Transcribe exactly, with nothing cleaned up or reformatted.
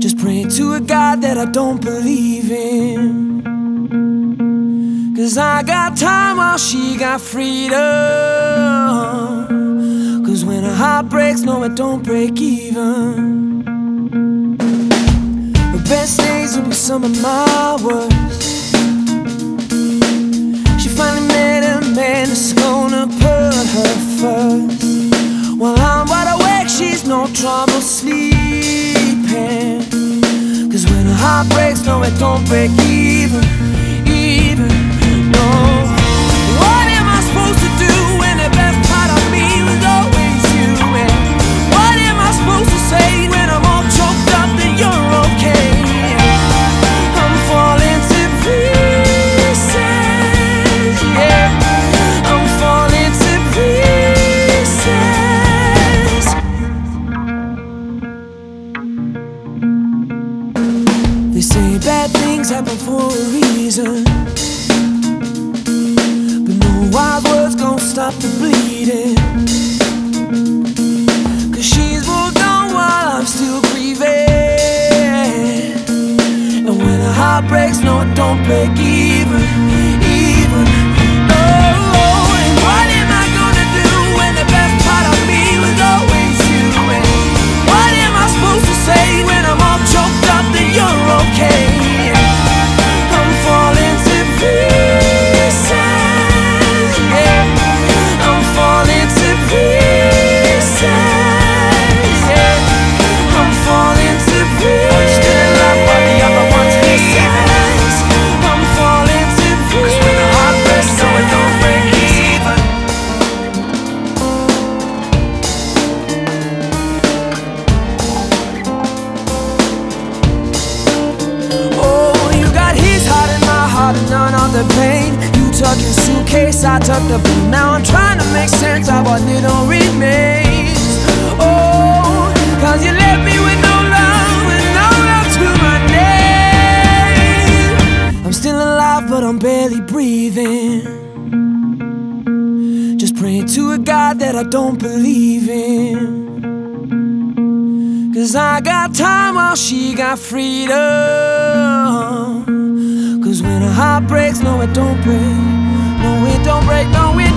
Just praying to a God that I don't believe in. Cause I got time while she got freedom. Cause when a heart breaks, no, it don't break even. The best days will be some of my worst. She finally met a man that's gonna put her first. While I'm wide awake, she's no trouble sleeping. Cause when a heart breaks, no, it don't break even, even, no. What am I supposed to do when the best part of me was always you? And what am I supposed to say when I'm all choked up that you're okay? I'm falling to pieces, yeah. I'm falling to pieces. They say bad things happen for a reason, but no wild words gon' stop the bleeding. Cause she's moved on while I'm still grieving. And when a heart breaks, no, it don't break even, even, no. And what am I gonna do when the best part of me was always you? And what am I supposed to say when I'm all choked up that you're okay? I'm falling to pieces, yeah. I'm falling to pieces, yeah. I'm falling to pieces. Are you still in love while the other one's pieces? I'm falling to pieces. Cause when the heart breaks, no, it don't break even. Oh, you got his heart and my heart and none of the pain. You tuck your suitcase, I tuck the blue. Now I'm trying to make sense of what little remains. Oh, cause you left me with no love and no love to my name. I'm still alive but I'm barely breathing. Just praying to a God that I don't believe in. Cause I got time while she got freedom. Cause when a heart breaks, no, it don't break. No, it don't break, no, it